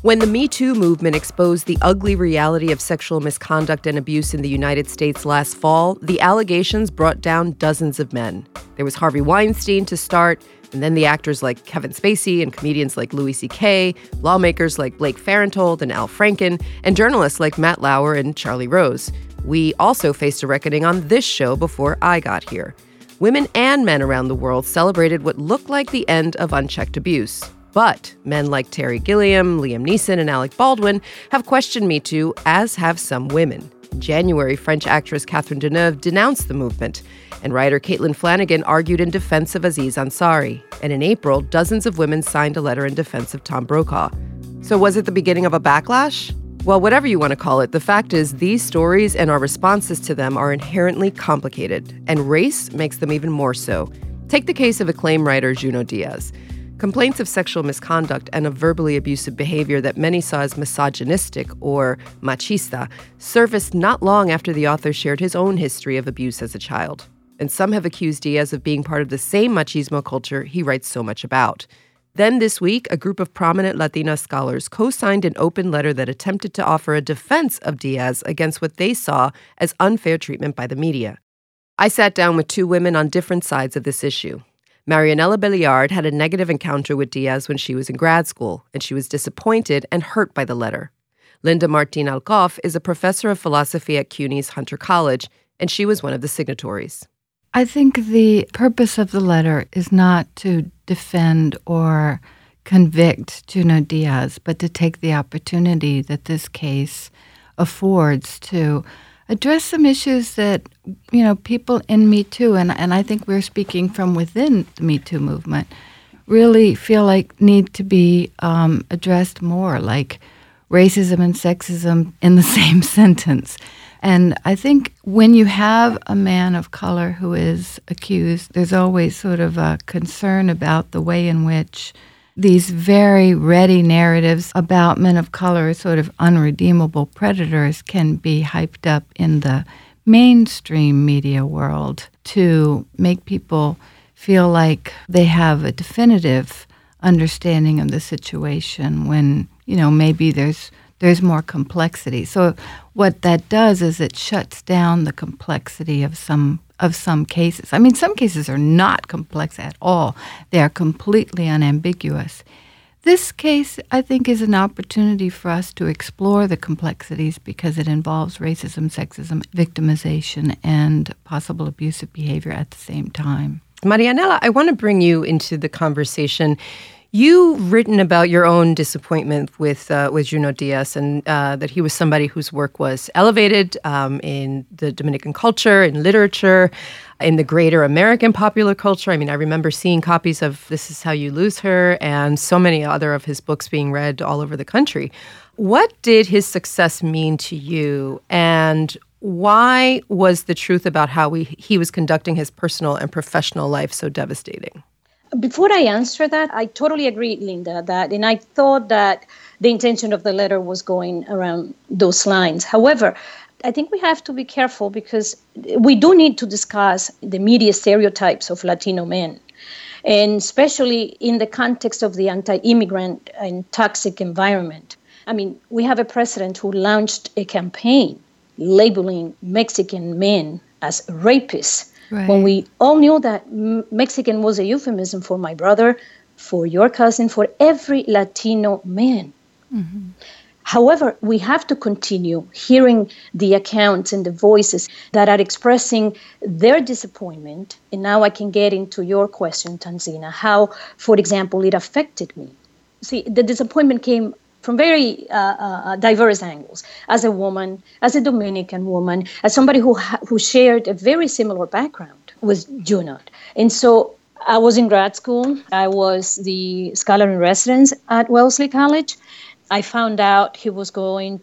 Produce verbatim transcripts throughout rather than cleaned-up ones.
When the Me Too movement exposed the ugly reality of sexual misconduct and abuse in the United States last fall, the allegations brought down dozens of men. There was Harvey Weinstein to start, and then the actors like Kevin Spacey and comedians like Louis C K, lawmakers like Blake Farenthold and Al Franken, and journalists like Matt Lauer and Charlie Rose. We also faced a reckoning on this show before I got here. Women and men around the world celebrated what looked like the end of unchecked abuse. But men like Terry Gilliam, Liam Neeson, and Alec Baldwin have questioned Me Too, as have some women. In January, French actress Catherine Deneuve denounced the movement, and writer Caitlin Flanagan argued in defense of Aziz Ansari. And in April, dozens of women signed a letter in defense of Tom Brokaw. So was it the beginning of a backlash? Well, whatever you want to call it, the fact is these stories and our responses to them are inherently complicated, and race makes them even more so. Take the case of acclaimed writer Junot Díaz. Complaints of sexual misconduct and of verbally abusive behavior that many saw as misogynistic or machista surfaced not long after the author shared his own history of abuse as a child. And some have accused Díaz of being part of the same machismo culture he writes so much about. Then this week, a group of prominent Latina scholars co-signed an open letter that attempted to offer a defense of Díaz against what they saw as unfair treatment by the media. I sat down with two women on different sides of this issue. Marianela Belliard had a negative encounter with Díaz when she was in grad school, and she was disappointed and hurt by the letter. Linda Martin Alcoff is a professor of philosophy at CUNY's Hunter College, and she was one of the signatories. I think the purpose of the letter is not to defend or convict Junot Díaz, but to take the opportunity that this case affords to address some issues that, you know, people in Me Too, and, and I think we're speaking from within the Me Too movement, really feel like need to be um, addressed more, like racism and sexism in the same sentence. And I think when you have a man of color who is accused, there's always sort of a concern about the way in which these very ready narratives about men of color as sort of unredeemable predators can be hyped up in the mainstream media world to make people feel like they have a definitive understanding of the situation when, you know, maybe there's there's more complexity. So what that does is it shuts down the complexity of some of some cases. I mean, some cases are not complex at all. They are completely unambiguous. This case, I think, is an opportunity for us to explore the complexities because it involves racism, sexism, victimization, and possible abusive behavior at the same time. Marianela, I want to bring you into the conversation. You've written about your own disappointment with uh, with Junot Díaz and uh, that he was somebody whose work was elevated um, in the Dominican culture, in literature, in the greater American popular culture. I mean, I remember seeing copies of This Is How You Lose Her and so many other of his books being read all over the country. What did his success mean to you, and why was the truth about how we, he was conducting his personal and professional life so devastating? Before I answer that, I totally agree, Linda, that, and I thought that the intention of the letter was going around those lines. However, I think we have to be careful because we do need to discuss the media stereotypes of Latino men, and especially in the context of the anti-immigrant and toxic environment. I mean, we have a president who launched a campaign labeling Mexican men as rapists. Right. When we all knew that M- Mexican was a euphemism for my brother, for your cousin, for every Latino man. Mm-hmm. However, we have to continue hearing the accounts and the voices that are expressing their disappointment. And now I can get into your question, Tanzina, how, for example, it affected me. See, the disappointment came from very uh, uh, diverse angles. As a woman, as a Dominican woman, as somebody who ha- who shared a very similar background with Junot. And so I was in grad school. I was the scholar in residence at Wellesley College. I found out he was going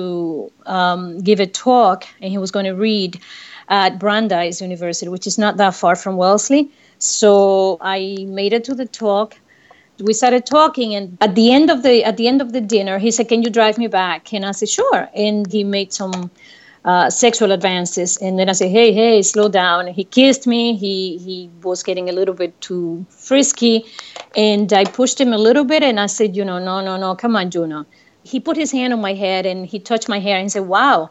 to um, give a talk, and he was going to read at Brandeis University, which is not that far from Wellesley. So I made it to the talk. We started talking, and at the end of the at the end of the dinner, he said, "Can you drive me back?" And I said, "Sure." And he made some uh, sexual advances, and then I said, "Hey, hey, slow down." And he kissed me. He he was getting a little bit too frisky, and I pushed him a little bit, and I said, "You know, no, no, no, come on, Juno. he put his hand on my head and he touched my hair and said, wow,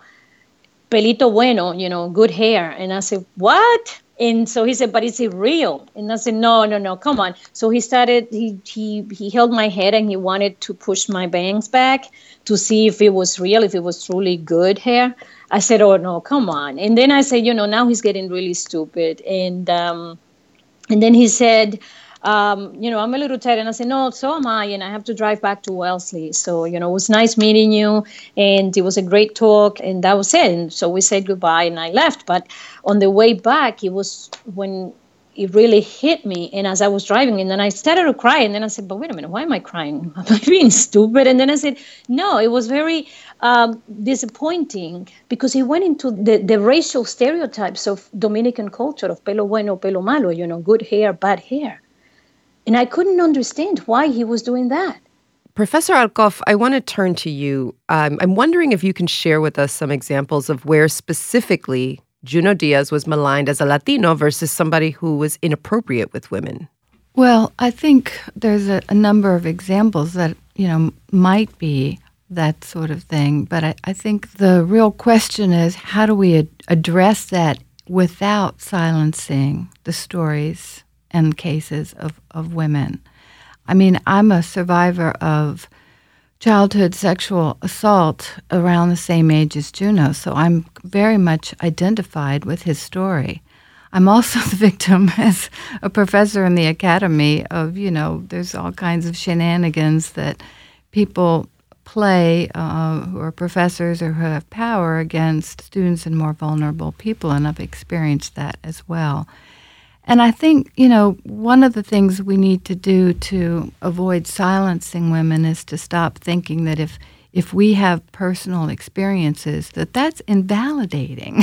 pelito bueno, you know, good hair. And I said, what? And so he said, but is it real? And I said, no, no, no, come on. So he started, he he he held my head and he wanted to push my bangs back to see if it was real, if it was truly good hair. I said, oh, no, come on. And then I said, you know, now he's getting really stupid. And um, and then he said, um, you know, I'm a little tired. And I said, no, so am I. And I have to drive back to Wellesley. So, you know, it was nice meeting you. And it was a great talk. And that was it. And so we said goodbye and I left. But on the way back, it was when it really hit me. And as I was driving, and then I started to cry. And then I said, but wait a minute, why am I crying? Am I being stupid? And then I said, no, it was very um, disappointing because he went into the, the racial stereotypes of Dominican culture, of pelo bueno, pelo malo, you know, good hair, bad hair. And I couldn't understand why he was doing that. Professor Alcoff, I want to turn to you. Um, I'm wondering if you can share with us some examples of where specifically Junot Díaz was maligned as a Latino versus somebody who was inappropriate with women. Well, I think there's a, a number of examples that, you know, might be that sort of thing. But I, I think the real question is, how do we ad- address that without silencing the stories and cases of, of women? I mean, I'm a survivor of childhood sexual assault around the same age as Junot, so I'm very much identified with his story. I'm also the victim as a professor in the academy of, you know, there's all kinds of shenanigans that people play uh, who are professors or who have power against students and more vulnerable people, and I've experienced that as well. And I think, you know, one of the things we need to do to avoid silencing women is to stop thinking that if if we have personal experiences, that that's invalidating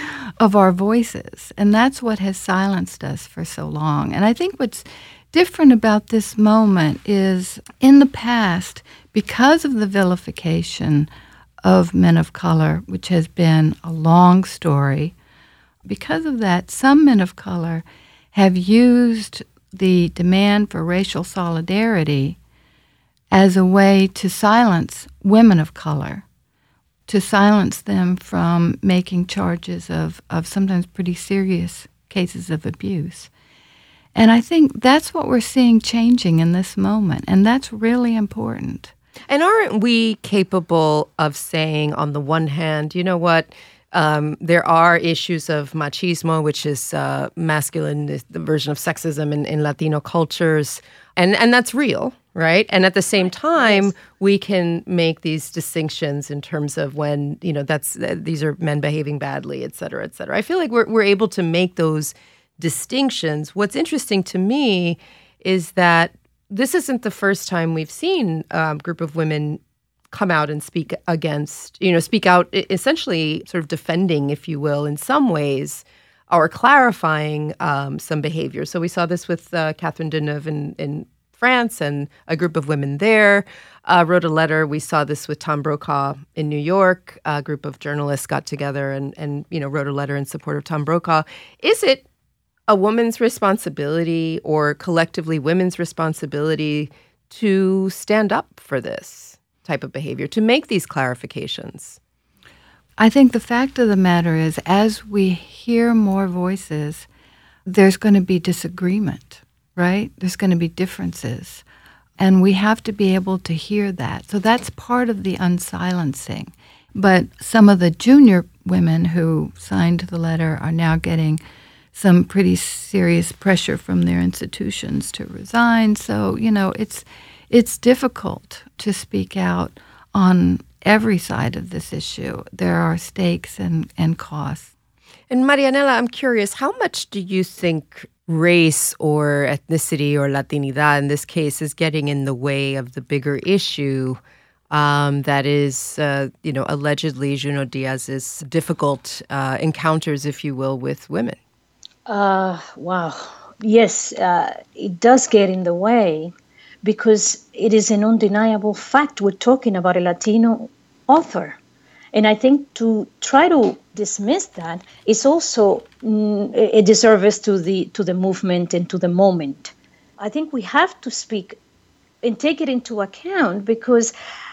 of our voices. And that's what has silenced us for so long. And I think what's different about this moment is in the past, because of the vilification of men of color, which has been a long story, because of that, some men of color have used the demand for racial solidarity as a way to silence women of color, to silence them from making charges of, of sometimes pretty serious cases of abuse. And I think that's what we're seeing changing in this moment, and that's really important. And aren't we capable of saying, on the one hand, you know what, Um, there are issues of machismo, which is uh, masculine, the version of sexism in, in Latino cultures, and, and that's real, right? And at the same time, yes, we can make these distinctions in terms of when, you know, that's uh, these are men behaving badly, et cetera, et cetera. I feel like we're we're able to make those distinctions. What's interesting to me is that this isn't the first time we've seen a um, group of women come out and speak against, you know, speak out, essentially sort of defending, if you will, in some ways, or clarifying um, some behavior. So we saw this with uh, Catherine Deneuve in, in France, and a group of women there uh, wrote a letter. We saw this with Tom Brokaw in New York. A group of journalists got together and, and you know, wrote a letter in support of Tom Brokaw. Is it a woman's responsibility, or collectively women's responsibility, to stand up for this type of behavior, to make these clarifications? I think the fact of the matter is, as we hear more voices, there's going to be disagreement, right? There's going to be differences. And we have to be able to hear that. So that's part of the unsilencing. But some of the junior women who signed the letter are now getting some pretty serious pressure from their institutions to resign. So, you know, it's It's difficult to speak out on every side of this issue. There are stakes and, and costs. And Marianela, I'm curious, how much do you think race or ethnicity or Latinidad in this case is getting in the way of the bigger issue um, that is, uh, you know, allegedly Junot Díaz's difficult uh, encounters, if you will, with women? Uh, wow. Yes, uh, it does get in the way, because it is an undeniable fact we're talking about a Latino author. And I think to try to dismiss that is also mm, a disservice to the to the movement and to the moment. I think we have to speak and take it into account, because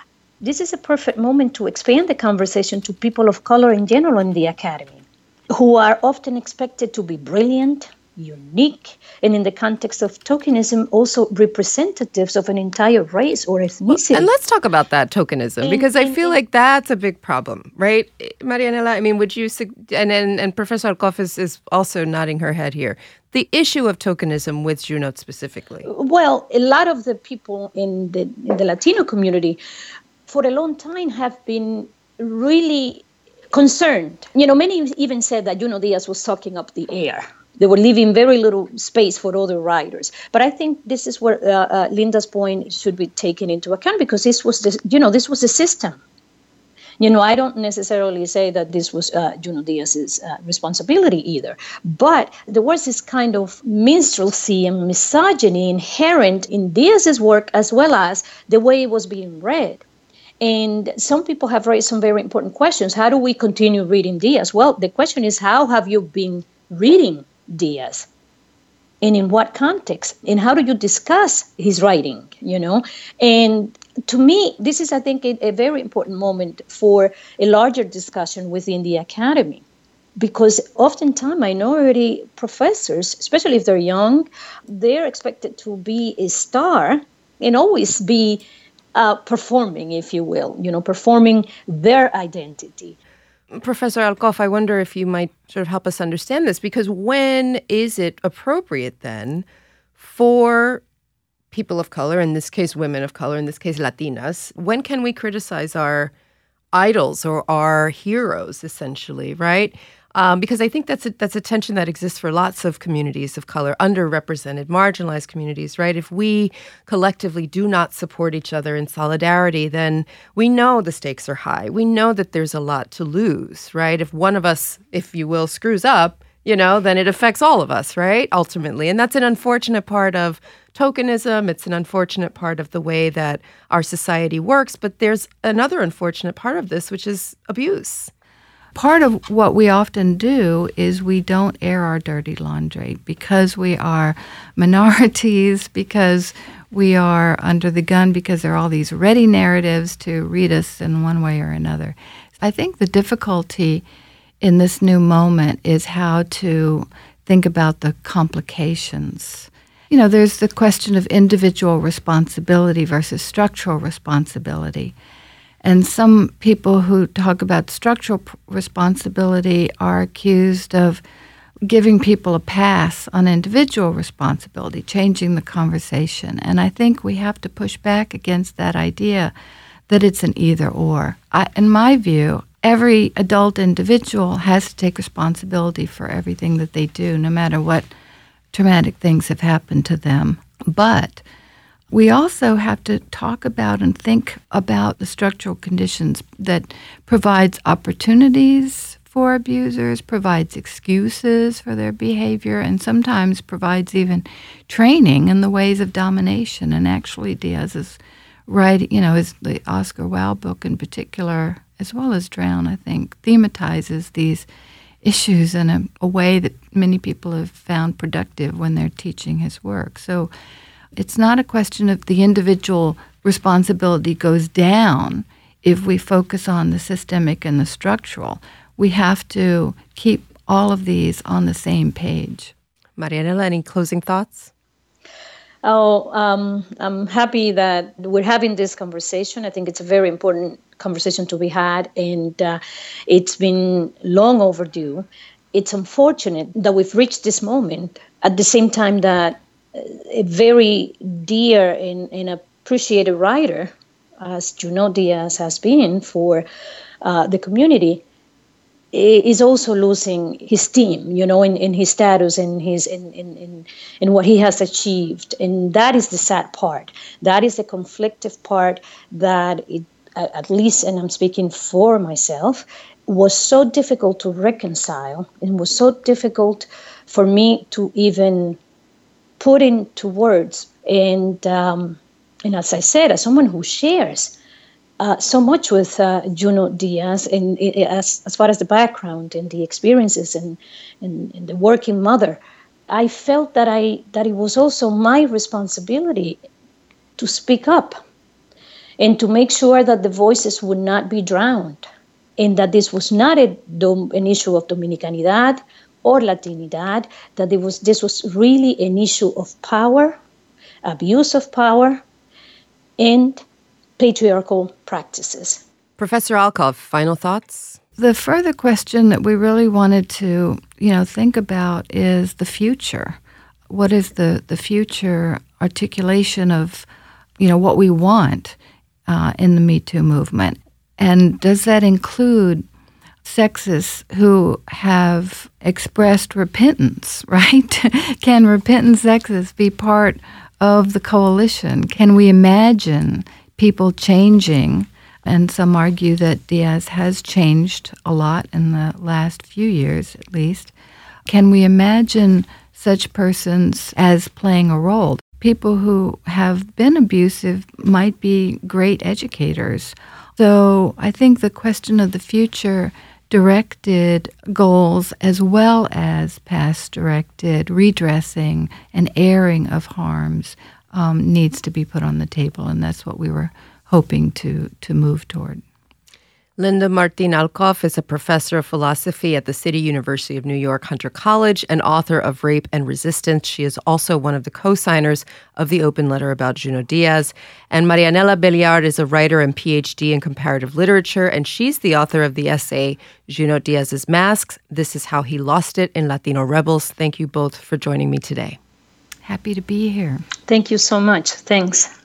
this is a perfect moment to expand the conversation to people of color in general in the academy, who are often expected to be brilliant, unique, and in the context of tokenism, also representatives of an entire race or ethnicity. Well, and let's talk about that tokenism, in, because I in, feel in, like that's a big problem, right? Marianela, I mean, would you, and, and, and Professor Alcoff is, is also nodding her head here, the issue of tokenism with Junot specifically. Well, a lot of the people in the, in the Latino community for a long time have been really concerned. You know, many even said that Junot Diaz was sucking up the air. They were leaving very little space for other writers. But I think this is where uh, uh, Linda's point should be taken into account, because this was, the, you know, this was the system. You know, I don't necessarily say that this was uh, Junot Diaz's uh, responsibility either. But there was this kind of minstrelsy and misogyny inherent in Diaz's work, as well as the way it was being read. And some people have raised some very important questions. How do we continue reading Diaz? Well, the question is, how have you been reading Diaz, and in what context, and how do you discuss his writing, you know? And to me, this is, I think, a, a very important moment for a larger discussion within the academy, because oftentimes minority professors, especially if they're young, they're expected to be a star and always be uh, performing, if you will, you know, performing their identity. Professor Alcoff, I wonder if you might sort of help us understand this, because when is it appropriate then for people of color, in this case women of color, in this case Latinas, when can we criticize our idols or our heroes, essentially, right? Um, because I think that's a, that's a tension that exists for lots of communities of color, underrepresented, marginalized communities, right? If we collectively do not support each other in solidarity, then we know the stakes are high. We know that there's a lot to lose, right? If one of us, if you will, screws up, you know, then it affects all of us, right? Ultimately. And that's an unfortunate part of tokenism. It's an unfortunate part of the way that our society works. But there's another unfortunate part of this, which is abuse. Part of what we often do is we don't air our dirty laundry because we are minorities, because we are under the gun, because there are all these ready narratives to read us in one way or another. I think the difficulty in this new moment is how to think about the complications. You know, there's the question of individual responsibility versus structural responsibility. And some people who talk about structural responsibility are accused of giving people a pass on individual responsibility, changing the conversation. And I think we have to push back against that idea that it's an either or. I, in my view, every adult individual has to take responsibility for everything that they do, no matter what traumatic things have happened to them. But we also have to talk about and think about the structural conditions that provides opportunities for abusers, provides excuses for their behavior, and sometimes provides even training in the ways of domination. And actually, Diaz's writing, you know, his, the Oscar Wilde book in particular, as well as Drown, I think, thematizes these issues in a, a way that many people have found productive when they're teaching his work. So it's not a question of the individual responsibility goes down if we focus on the systemic and the structural. We have to keep all of these on the same page. Marianela, any closing thoughts? Oh, um, I'm happy that we're having this conversation. I think it's a very important conversation to be had, and uh, it's been long overdue. It's unfortunate that we've reached this moment at the same time that a very dear and, and appreciated writer, as Junot Diaz has been for uh, the community, is also losing his steam, you know, in, in his status and his in, in, in, in what he has achieved. And that is the sad part. That is the conflictive part that, it, at least, and I'm speaking for myself, was so difficult to reconcile, and was so difficult for me to even put into words. And um, and as I said, as someone who shares uh, so much with uh, Junot Diaz, and as as far as the background and the experiences and, and and the working mother, I felt that I that it was also my responsibility to speak up and to make sure that the voices would not be drowned, and that this was not a, an issue of Dominicanidad or Latinidad, that it was, this was really an issue of power, abuse of power, and patriarchal practices. Professor Alcoff, final thoughts? The further question that we really wanted to, you know, think about is the future. What is the, the future articulation of, you know, what we want uh, in the Me Too movement? And does that include sexists who have expressed repentance, right? Can repentant sexists be part of the coalition? Can we imagine people changing? And some argue that Diaz has changed a lot in the last few years, at least. Can we imagine such persons as playing a role? People who have been abusive might be great educators. So I think the question of the future directed goals as well as past directed redressing and airing of harms um, needs to be put on the table, and that's what we were hoping to, to move toward. Linda Martin Alcoff is a professor of philosophy at the City University of New York Hunter College and author of Rape and Resistance. She is also one of the co-signers of the open letter about Junot Diaz. And Marianela Belliard is a writer and P H D in comparative literature, and she's the author of the essay Junot Diaz's Masks. This is how he lost it in Latino Rebels. Thank you both for joining me today. Happy to be here. Thank you so much. Thanks.